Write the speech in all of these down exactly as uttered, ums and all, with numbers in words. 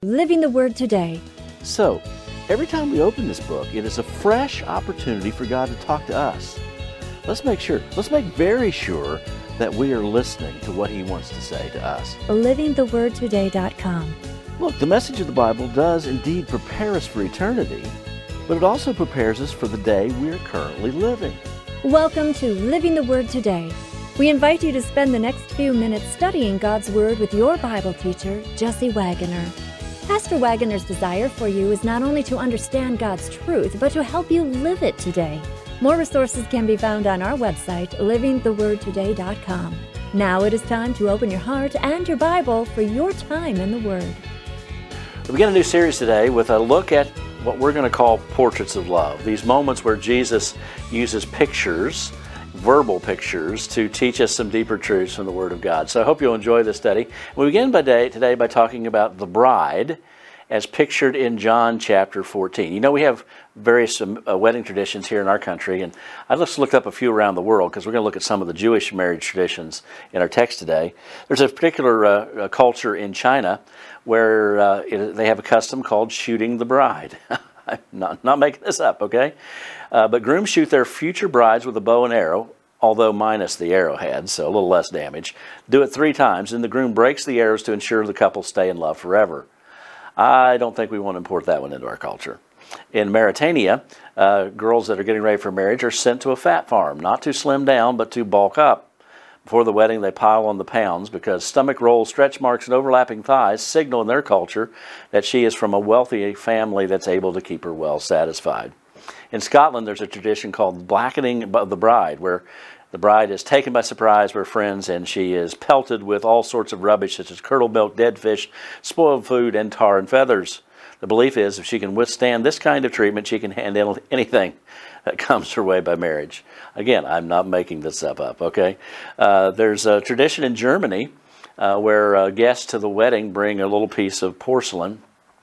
Living the Word Today. So, every time we open this book, it is a fresh opportunity for God to talk to us. Let's make sure, let's make very sure that we are listening to what He wants to say to us. living the word today dot com. Look, the message of the Bible does indeed prepare us for eternity, but it also prepares us for the day we are currently living. Welcome to Living the Word Today. We invite you to spend the next few minutes studying God's Word with your Bible teacher, Jesse Wagoner. Pastor Wagoner's desire for you is not only to understand God's truth, but to help you live it today. More resources can be found on our website, living the word today dot com. Now it is time to open your heart and your Bible for your time in the Word. We begin a new series today with a look at what we're going to call portraits of love. These moments where Jesus uses pictures, verbal pictures, to teach us some deeper truths from the Word of God. So I hope you'll enjoy this study. We begin by day, today by talking about the bride as pictured in John chapter fourteen. You know, we have various um, uh, wedding traditions here in our country, and I just looked up a few around the world because we're going to look at some of the Jewish marriage traditions in our text today. There's a particular uh, uh, culture in China where uh, it, they have a custom called shooting the bride. I'm not, not making this up, okay? Uh, but grooms shoot their future brides with a bow and arrow, although minus the arrowhead, so a little less damage. Do it three times, and the groom breaks the arrows to ensure the couple stay in love forever. I don't think we want to import that one into our culture. In Mauritania, uh, girls that are getting ready for marriage are sent to a fat farm, not to slim down, but to bulk up. Before the wedding, they pile on the pounds because stomach rolls, stretch marks, and overlapping thighs signal in their culture that she is from a wealthy family that's able to keep her well satisfied. In Scotland, there's a tradition called the blackening of the bride, where the bride is taken by surprise by her friends and she is pelted with all sorts of rubbish such as curdled milk, dead fish, spoiled food, and tar and feathers. The belief is if she can withstand this kind of treatment, she can handle anything that comes her way by marriage. Again, I'm not making this stuff up, okay? Uh, there's a tradition in Germany uh, where uh, guests to the wedding bring a little piece of porcelain,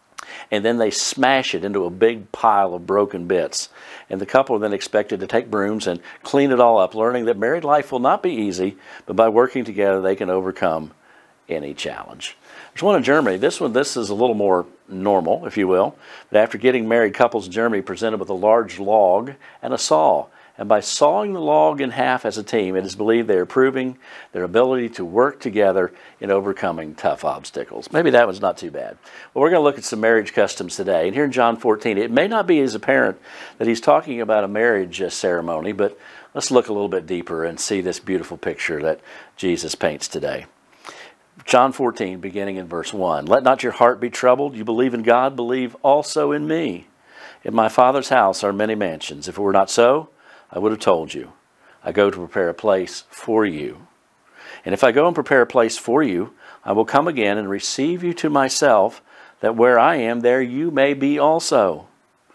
and then they smash it into a big pile of broken bits. And the couple are then expected to take brooms and clean it all up, learning that married life will not be easy, but by working together they can overcome any challenge. There's one in Germany. This one, this is a little more normal, if you will. But after getting married, couples in Germany presented with a large log and a saw. And by sawing the log in half as a team, it is believed they are proving their ability to work together in overcoming tough obstacles. Maybe that one's not too bad. Well, we're going to look at some marriage customs today. And here in John fourteen, it may not be as apparent that he's talking about a marriage uh, ceremony, but let's look a little bit deeper and see this beautiful picture that Jesus paints today. John fourteen, beginning in verse one. Let not your heart be troubled. You believe in God, believe also in me. In my Father's house are many mansions. If it were not so, I would have told you. I go to prepare a place for you. And if I go and prepare a place for you, I will come again and receive you to myself, that where I am, there you may be also.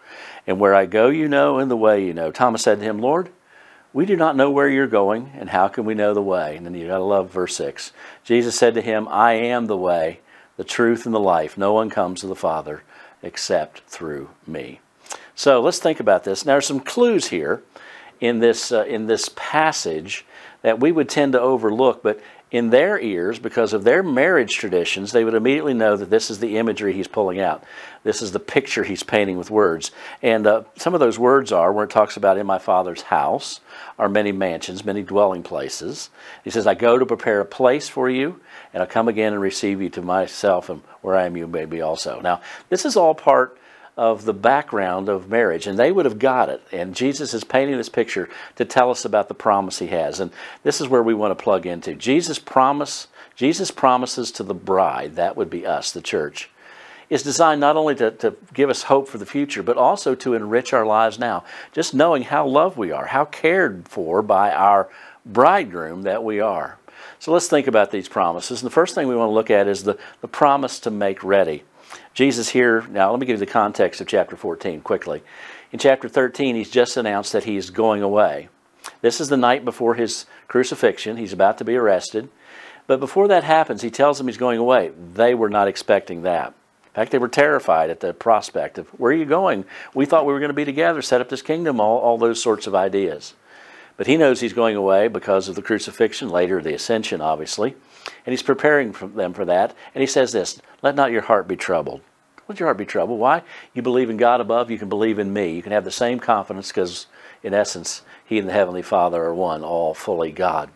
And where I go, you know, and the way you know. Thomas said to him, Lord, we do not know where you're going, and how can we know the way? And then you got to love verse six. Jesus said to him, I am the way, the truth, and the life. No one comes to the Father except through me. So let's think about this. Now, there's some clues here in this uh, in this passage that we would tend to overlook, but in their ears, because of their marriage traditions, they would immediately know that this is the imagery he's pulling out. This is the picture he's painting with words. And uh, some of those words are, where it talks about in my Father's house are many mansions, many dwelling places. He says, I go to prepare a place for you, and I'll come again and receive you to myself, and where I am you may be also. Now, this is all part of the background of marriage, and they would have got it. And Jesus is painting this picture to tell us about the promise he has. And this is where we want to plug into. Jesus promise, Jesus promises to the bride, that would be us, the church, is designed not only to, to give us hope for the future, but also to enrich our lives now. Just knowing how loved we are, how cared for by our bridegroom that we are. So let's think about these promises. And the first thing we want to look at is the, the promise to make ready. Jesus here, now let me give you the context of chapter fourteen quickly. In chapter thirteen, he's just announced that he's going away. This is the night before his crucifixion. He's about to be arrested. But before that happens, he tells them he's going away. They were not expecting that. In fact, they were terrified at the prospect of, where are you going? We thought we were going to be together, set up this kingdom, all, all those sorts of ideas. But he knows he's going away because of the crucifixion, later the ascension, obviously. And he's preparing for them for that. And he says this, let not your heart be troubled. Let your heart be troubled. Why? You believe in God above, you can believe in me. You can have the same confidence because, in essence, he and the Heavenly Father are one, all fully God.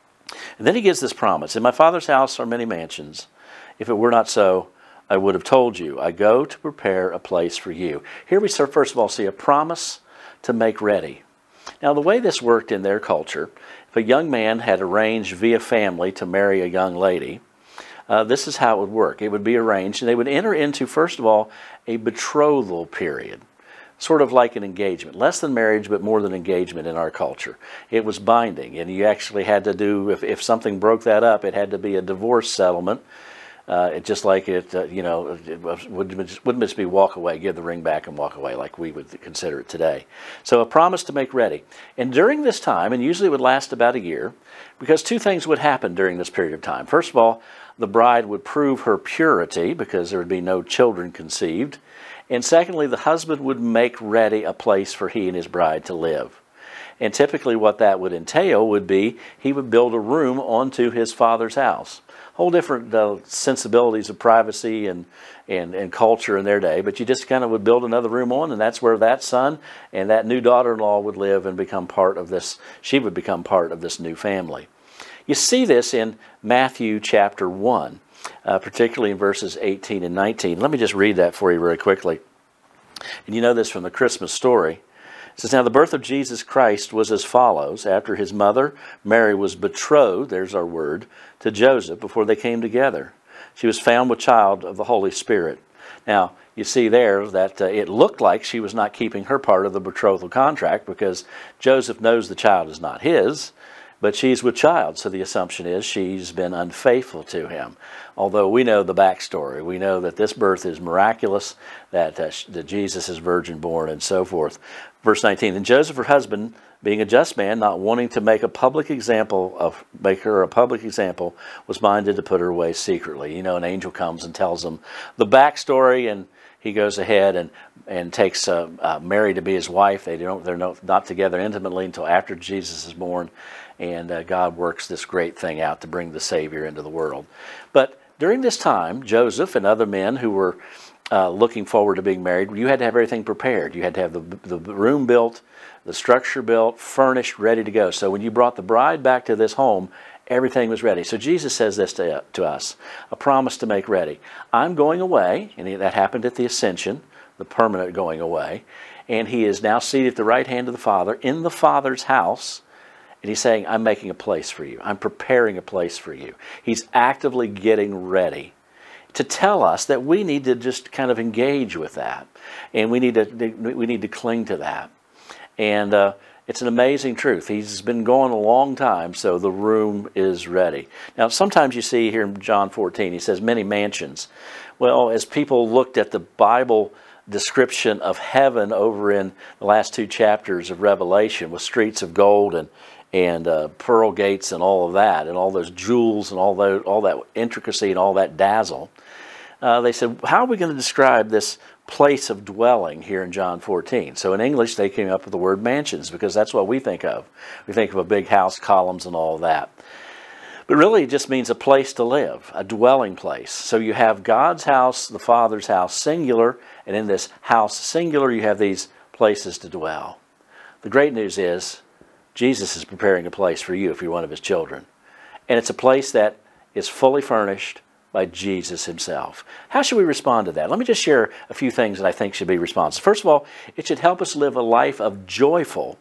And then he gives this promise. In my Father's house are many mansions. If it were not so, I would have told you. I go to prepare a place for you. Here we first of all see a promise to make ready. Now, the way this worked in their culture, if a young man had arranged via family to marry a young lady, uh, this is how it would work. It would be arranged, and they would enter into, first of all, a betrothal period, sort of like an engagement. Less than marriage, but more than engagement in our culture. It was binding, and you actually had to do, if, if something broke that up, it had to be a divorce settlement. Uh, it just like it, uh, you know, it wouldn't just, wouldn't just be walk away, give the ring back and walk away like we would consider it today. So a promise to make ready. And during this time, and usually it would last about a year, because two things would happen during this period of time. First of all, the bride would prove her purity because there would be no children conceived. And secondly, the husband would make ready a place for he and his bride to live. And typically what that would entail would be he would build a room onto his father's house. Whole different uh, sensibilities of privacy and, and, and culture in their day, but you just kind of would build another room on, and that's where that son and that new daughter-in-law would live and become part of this, she would become part of this new family. You see this in Matthew chapter one, uh, particularly in verses eighteen and nineteen. Let me just read that for you very quickly. And you know this from the Christmas story. It says, now the birth of Jesus Christ was as follows. After his mother, Mary, was betrothed, there's our word, to Joseph before they came together. She was found with child of the Holy Spirit. Now, you see there that uh, it looked like she was not keeping her part of the betrothal contract because Joseph knows the child is not his, but she's with child. So the assumption is she's been unfaithful to him. Although we know the backstory. We know that this birth is miraculous, that, uh, that Jesus is virgin born and so forth. Verse nineteen, and Joseph, her husband, being a just man, not wanting to make a public example of, make her a public example, was minded to put her away secretly. You know, an angel comes and tells them the backstory, and he goes ahead and and takes uh, uh, Mary to be his wife. They don't, they're no, not together intimately until after Jesus is born, and uh, God works this great thing out to bring the Savior into the world. But during this time, Joseph and other men who were uh, looking forward to being married, you had to have everything prepared. You had to have the, the room built, the structure built, furnished, ready to go. So when you brought the bride back to this home, everything was ready. So Jesus says this to, to us, a promise to make ready. I'm going away, and that happened at the ascension, the permanent going away, and he is now seated at the right hand of the Father in the Father's house, and he's saying, I'm making a place for you. I'm preparing a place for you. He's actively getting ready to tell us that we need to just kind of engage with that, and we need to, we need to cling to that. And uh, it's an amazing truth. He's been gone a long time, so the room is ready. Now, sometimes you see here in John fourteen, he says many mansions. Well, as people looked at the Bible description of heaven over in the last two chapters of Revelation with streets of gold and and uh, pearl gates and all of that, and all those jewels and all that, all that intricacy and all that dazzle, uh, they said, how are we going to describe this place of dwelling here in John fourteen? So in English, they came up with the word mansions because that's what we think of. We think of a big house, columns, and all of that. But really, it just means a place to live, a dwelling place. So you have God's house, the Father's house, singular, and in this house, singular, you have these places to dwell. The great news is, Jesus is preparing a place for you if you're one of his children. And it's a place that is fully furnished by Jesus himself. How should we respond to that? Let me just share a few things that I think should be responses. First of all, it should help us live a life of joyful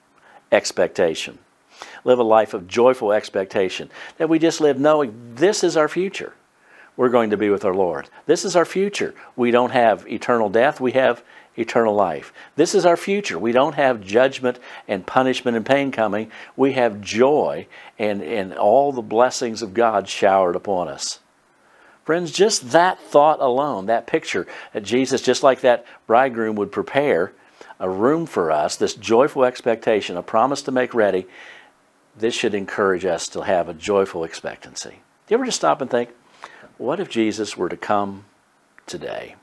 expectation. Live a life of joyful expectation. That we just live knowing this is our future. We're going to be with our Lord. This is our future. We don't have eternal death. We have eternal life. This is our future. We don't have judgment and punishment and pain coming. We have joy and, and all the blessings of God showered upon us. Friends, just that thought alone, that picture that Jesus, just like that bridegroom, would prepare a room for us, this joyful expectation, a promise to make ready, this should encourage us to have a joyful expectancy. Do you ever just stop and think, what if Jesus were to come today?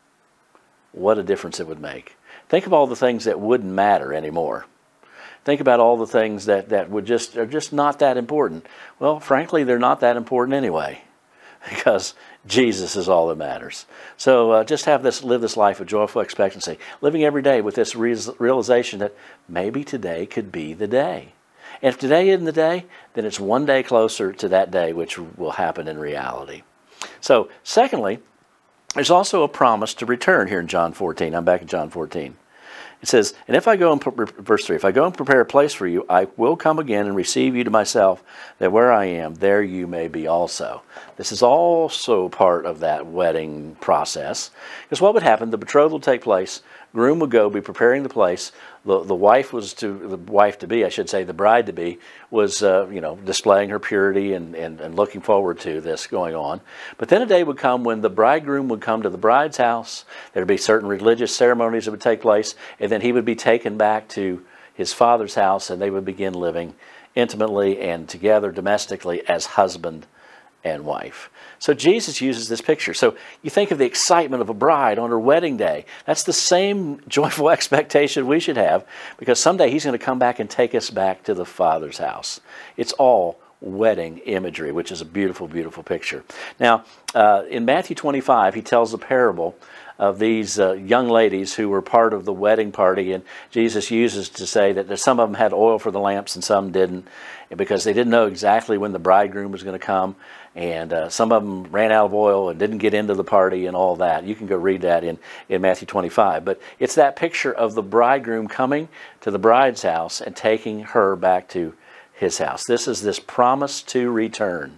What a difference it would make. Think of all the things that wouldn't matter anymore. Think about all the things that, that would just are just not that important. Well, frankly, they're not that important anyway. because Jesus is all that matters. So uh, just have this, live this life of joyful expectancy, living every day with this re- realization that maybe today could be the day. And if today isn't the day, then it's one day closer to that day, which will happen in reality. So, secondly, there's also a promise to return here in John fourteen. I'm back in John fourteen. It says, and if I go and, verse three, if I go and prepare a place for you, I will come again and receive you to myself, that where I am, there you may be also. This is also part of that wedding process. Because what would happen, the betrothal would take place, groom would go, be preparing the place, the, the wife was to, the wife to be, I should say, the bride to be, was, uh, you know, displaying her purity and, and, and looking forward to this going on. But then a day would come when the bridegroom would come to the bride's house, there would be certain religious ceremonies that would take place, and then he would be taken back to his father's house, and they would begin living intimately and together domestically as husband and wife. So Jesus uses this picture. So you think of the excitement of a bride on her wedding day. That's the same joyful expectation we should have, because someday he's going to come back and take us back to the Father's house. It's all wedding imagery, which is a beautiful, beautiful picture. Now, uh, in Matthew twenty-five, he tells a parable of these uh, young ladies who were part of the wedding party, and Jesus uses to say that some of them had oil for the lamps and some didn't, because they didn't know exactly when the bridegroom was going to come, and uh, some of them ran out of oil and didn't get into the party and all that. You can go read that in, in Matthew twenty-five. But it's that picture of the bridegroom coming to the bride's house and taking her back to his house. This is this promise to return.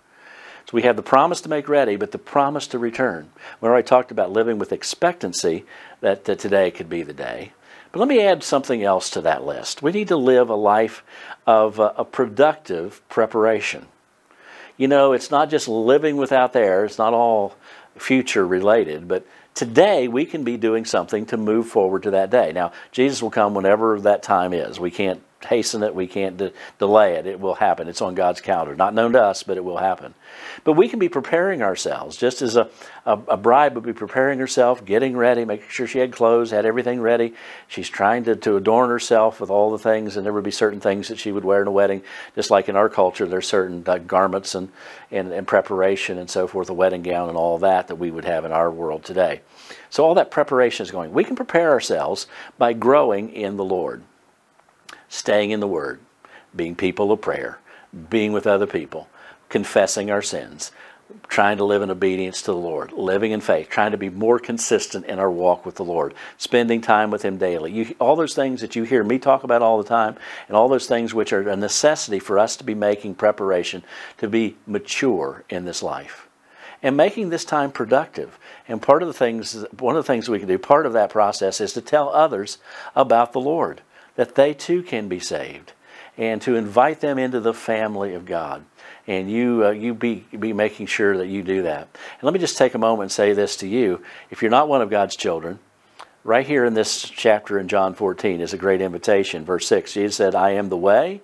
So we have the promise to make ready, but the promise to return. We already talked about living with expectancy that, that today could be the day. But let me add something else to that list. We need to live a life of uh, a productive preparation. You know, it's not just living without there. It's not all future related, but today we can be doing something to move forward to that day. Now, Jesus will come whenever that time is. We can't hasten it. We can't de- delay it. It will happen. It's on God's calendar. Not known to us, but it will happen. But we can be preparing ourselves, just as a, a, a bride would be preparing herself, getting ready, making sure she had clothes, had everything ready. She's trying to, to adorn herself with all the things, and there would be certain things that she would wear in a wedding. Just like in our culture, there's certain uh, garments and, and, and preparation and so forth, a wedding gown and all that that we would have in our world today. So all that preparation is going. We can prepare ourselves by growing in the Lord. Staying in the Word, being people of prayer, being with other people, confessing our sins, trying to live in obedience to the Lord, living in faith, trying to be more consistent in our walk with the Lord, spending time with Him daily. You, all those things that you hear me talk about all the time, and all those things which are a necessity for us to be making preparation to be mature in this life. And making this time productive. And part of the things, one of the things we can do, part of that process is to tell others about the Lord, that they too can be saved, and to invite them into the family of God. And you uh, you be be making sure that you do that. And let me just take a moment and say this to you. If you're not one of God's children, right here in this chapter in John fourteen is a great invitation. Verse six, Jesus said, I am the way.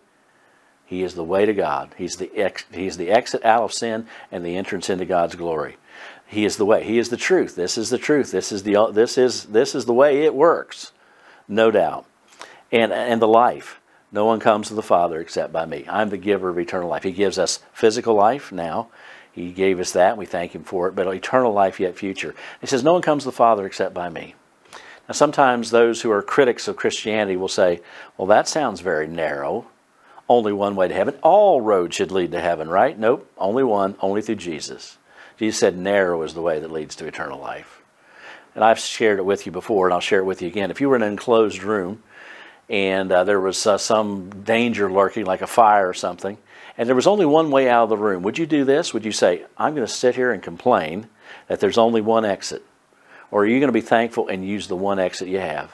He is the way to God. He's the ex- He's the exit out of sin and the entrance into God's glory. He is the way. He is the truth. This is the truth. This is the this is this is the way it works, no doubt. And and the life. No one comes to the Father except by me. I'm the giver of eternal life. He gives us physical life now. He gave us that, and we thank Him for it, but eternal life yet future. He says, no one comes to the Father except by me. Now, sometimes those who are critics of Christianity will say, well, that sounds very narrow. Only one way to heaven. All roads should lead to heaven, right? Nope, only one, only through Jesus. Jesus said narrow is the way that leads to eternal life. And I've shared it with you before, and I'll share it with you again. If you were in an enclosed room, and uh, there was uh, some danger lurking, like a fire or something, and there was only one way out of the room, would you do this? Would you say, I'm going to sit here and complain that there's only one exit? Or are you going to be thankful and use the one exit you have?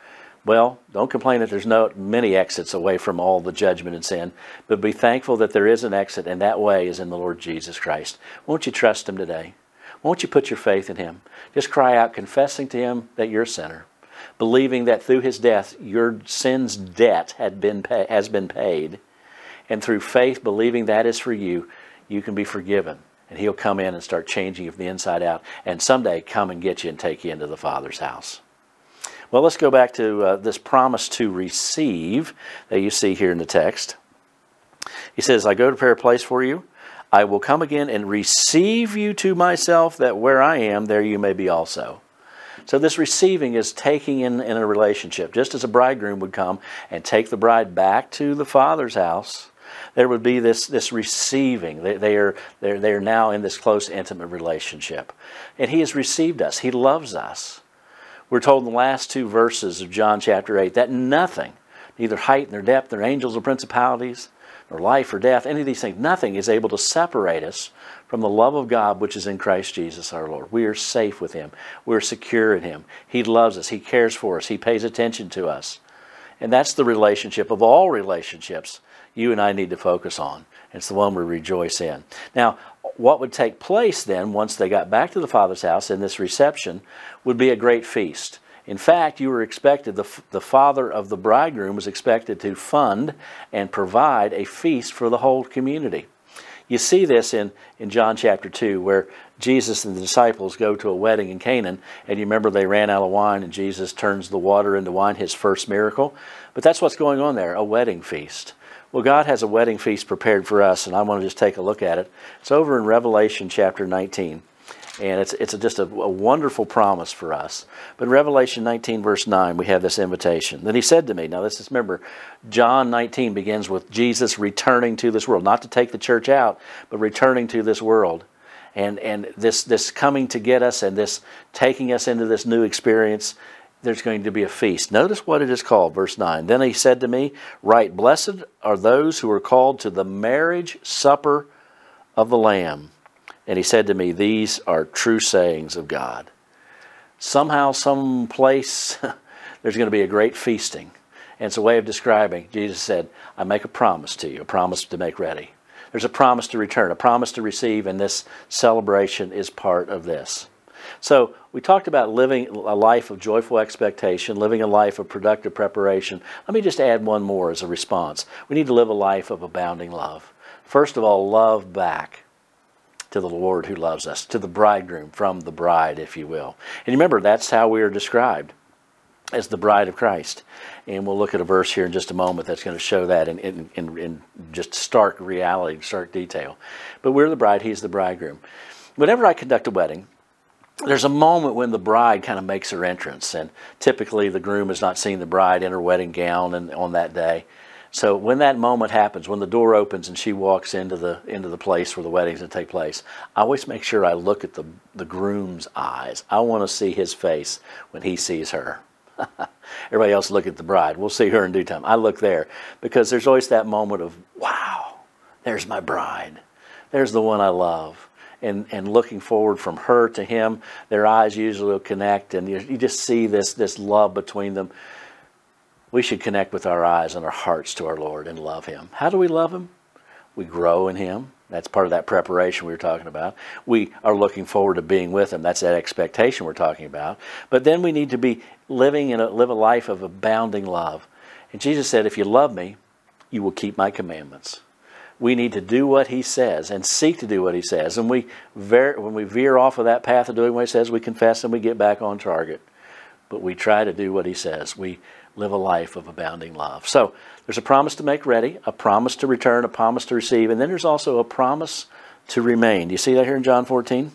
Well, don't complain that there's no many exits away from all the judgment and sin, but be thankful that there is an exit, and that way is in the Lord Jesus Christ. Won't you trust Him today? Won't you put your faith in Him? Just cry out, confessing to Him that you're a sinner, believing that through His death, your sin's debt had been pay, has been paid. And through faith, believing that is for you, you can be forgiven. And He'll come in and start changing you from the inside out. And someday come and get you and take you into the Father's house. Well, let's go back to uh, this promise to receive that you see here in the text. He says, I go to prepare a place for you. I will come again and receive you to myself, that where I am, there you may be also. So this receiving is taking in, in a relationship. Just as a bridegroom would come and take the bride back to the Father's house, there would be this, this receiving. They, they, are, they're, they are now in this close, intimate relationship. And He has received us. He loves us. We're told in the last two verses of John chapter eight that nothing, neither height nor depth, nor angels or principalities, nor life or death, any of these things, nothing is able to separate us from the love of God which is in Christ Jesus our Lord. We are safe with Him. We're secure in Him. He loves us. He cares for us. He pays attention to us. And that's the relationship of all relationships you and I need to focus on. It's the one we rejoice in. Now, what would take place then once they got back to the Father's house in this reception would be a great feast. In fact, you were expected, the, the father of the bridegroom was expected to fund and provide a feast for the whole community. You see this in, in John chapter two, where Jesus and the disciples go to a wedding in Canaan, and you remember they ran out of wine and Jesus turns the water into wine, His first miracle. But that's what's going on there, a wedding feast. Well, God has a wedding feast prepared for us, and I want to just take a look at it. It's over in Revelation chapter nineteen, and it's it's just a, a wonderful promise for us. But in Revelation nineteen, verse nine, we have this invitation. Then He said to me, now this is, remember, John nineteen begins with Jesus returning to this world, not to take the church out, but returning to this world. And, and this, this coming to get us and this taking us into this new experience, there's going to be a feast. Notice what it is called, verse nine. Then He said to me, right, blessed are those who are called to the marriage supper of the Lamb. And He said to me, these are true sayings of God. Somehow, someplace, there's going to be a great feasting. And it's a way of describing. Jesus said, I make a promise to you, a promise to make ready. There's a promise to return, a promise to receive, and this celebration is part of this. So we talked about living a life of joyful expectation, living a life of productive preparation. Let me just add one more as a response. We need to live a life of abounding love. First of all, love back to the Lord who loves us, to the bridegroom, from the bride, if you will. And remember, that's how we are described, as the bride of Christ. And we'll look at a verse here in just a moment that's going to show that in, in, in, in just stark reality, stark detail. But we're the bride, He's the bridegroom. Whenever I conduct a wedding, there's a moment when the bride kind of makes her entrance, and typically the groom has not seen the bride in her wedding gown and on that day. So when that moment happens, when the door opens and she walks into the into the place where the wedding's going to take place, I always make sure I look at the, the groom's eyes. I want to see his face when he sees her. Everybody else look at the bride. We'll see her in due time. I look there because there's always that moment of, wow, there's my bride. There's the one I love. And, and looking forward from her to him, their eyes usually will connect, and you, you just see this, this love between them. We should connect with our eyes and our hearts to our Lord and love Him. How do we love Him? We grow in Him. That's part of that preparation we were talking about. We are looking forward to being with Him. That's that expectation we're talking about. But then we need to be living in a, live a life of abounding love. And Jesus said, if you love me, you will keep my commandments. We need to do what He says and seek to do what He says. And we ver- when we veer off of that path of doing what He says, we confess and we get back on target. But we try to do what He says. We live a life of abounding love. So there's a promise to make ready, a promise to return, a promise to receive, and then there's also a promise to remain. Do you see that here in John fourteen?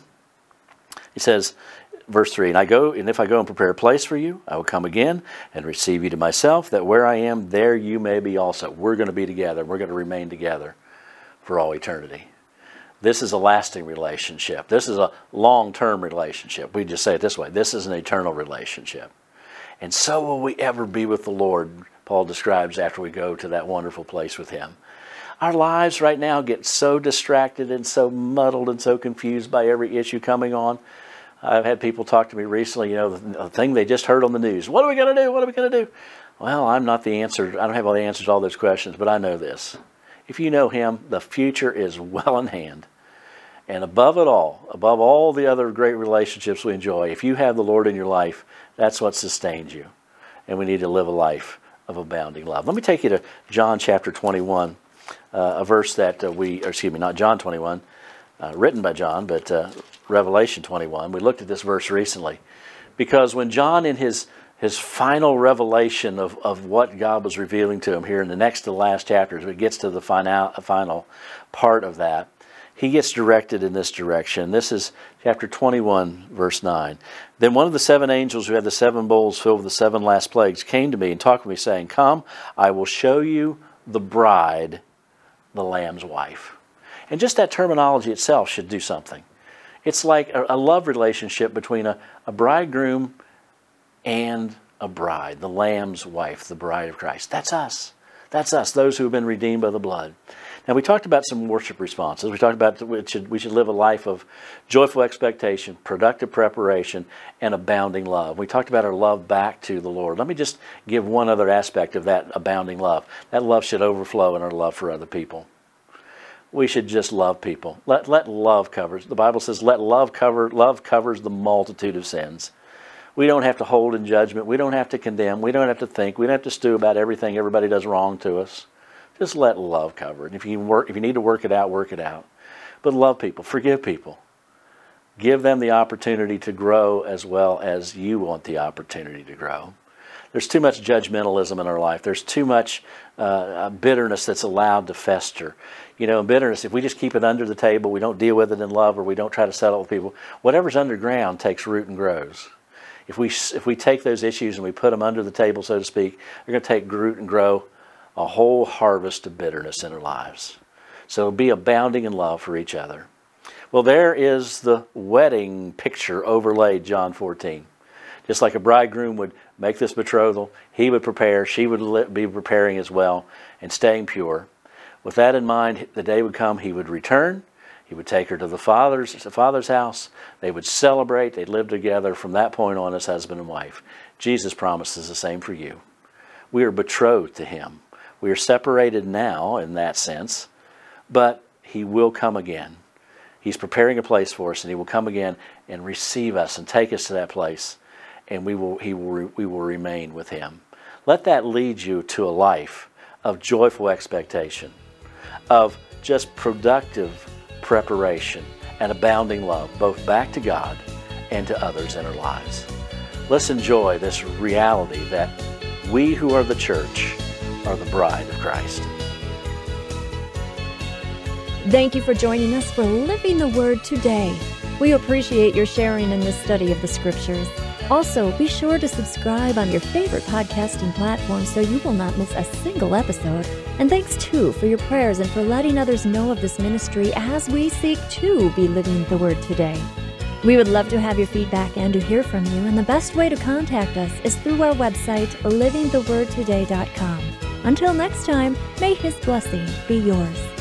He says, verse three, and I go, and if I go and prepare a place for you, I will come again and receive you to myself, that where I am, there you may be also. We're going to be together. We're going to remain together for all eternity. This is a lasting relationship. This is a long-term relationship. We just say it this way. This is an eternal relationship. And so will we ever be with the Lord, Paul describes, after we go to that wonderful place with Him. Our lives right now get so distracted and so muddled and so confused by every issue coming on. I've had people talk to me recently, you know, the thing they just heard on the news. What are we going to do? What are we going to do? Well, I'm not the answer. I don't have all the answers to all those questions, but I know this. If you know Him, the future is well in hand. And above it all, above all the other great relationships we enjoy, if you have the Lord in your life, that's what sustains you. And we need to live a life of abounding love. Let me take you to John chapter twenty-one, uh, a verse that uh, we, or excuse me, not John twenty-one, uh, written by John, but uh, Revelation twenty-one. We looked at this verse recently. Because when John, in his his final revelation of, of what God was revealing to him here in the next to the last chapters, it gets to the final, final part of that. he gets directed in this direction. This is chapter twenty-one, verse nine. Then one of the seven angels who had the seven bowls filled with the seven last plagues came to me and talked with me, saying, Come, I will show you the bride, the Lamb's wife. And just that terminology itself should do something. It's like a, a love relationship between a, a bridegroom and a bride, the Lamb's wife, the bride of Christ. That's us. That's us, those who have been redeemed by the blood. Now, we talked about some worship responses. We talked about that we should, we should live a life of joyful expectation, productive preparation, and abounding love. We talked about our love back to the Lord. Let me just give one other aspect of that abounding love. That love should overflow in our love for other people. We should just love people. Let, let love cover. The Bible says, let love cover, love covers the multitude of sins. We don't have to hold in judgment. We don't have to condemn. We don't have to think. We don't have to stew about everything everybody does wrong to us. Just let love cover it. If you work, if you need to work it out, work it out. But love people, forgive people. Give them the opportunity to grow as well as you want the opportunity to grow. There's too much judgmentalism in our life. There's too much uh, bitterness that's allowed to fester. You know, bitterness, if we just keep it under the table, we don't deal with it in love, or we don't try to settle with people, whatever's underground takes root and grows. If we, if we take those issues and we put them under the table, so to speak, they're going to take root and grow a whole harvest of bitterness in our lives. So be abounding in love for each other. Well, there is the wedding picture overlaid, John fourteen. Just like a bridegroom would make this betrothal, he would prepare, she would be preparing as well, and staying pure. With that in mind, the day would come, he would return. He would take her to the father's, the father's house. They would celebrate. They'd live together from that point on as husband and wife. Jesus promises the same for you. We are betrothed to him. We are separated now in that sense, but he will come again. He's preparing a place for us, and he will come again and receive us and take us to that place, and we will, he will, we will remain with him. Let that lead you to a life of joyful expectation, of just productive preparation and abounding love, both back to God and to others in our lives. Let's enjoy this reality that we who are the church are the bride of Christ. Thank you for joining us for Living the Word today. We appreciate your sharing in this study of the Scriptures. Also, be sure to subscribe on your favorite podcasting platform so you will not miss a single episode. And thanks, too, for your prayers and for letting others know of this ministry as we seek to be living the Word today. We would love to have your feedback and to hear from you, and the best way to contact us is through our website, living the word today dot com. Until next time, may His blessing be yours.